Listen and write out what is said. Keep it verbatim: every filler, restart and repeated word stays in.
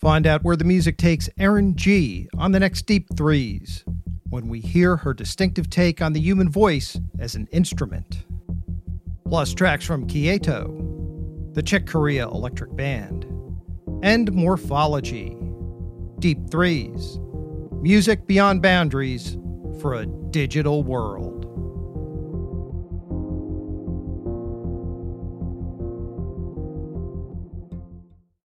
Find out where the music takes Erin G on the next Deep Threes when we hear her distinctive take on the human voice as an instrument. Plus tracks from Kieto, the Czech Korea Electric Band, and Morphology. Deep Threes, music beyond boundaries for a digital world.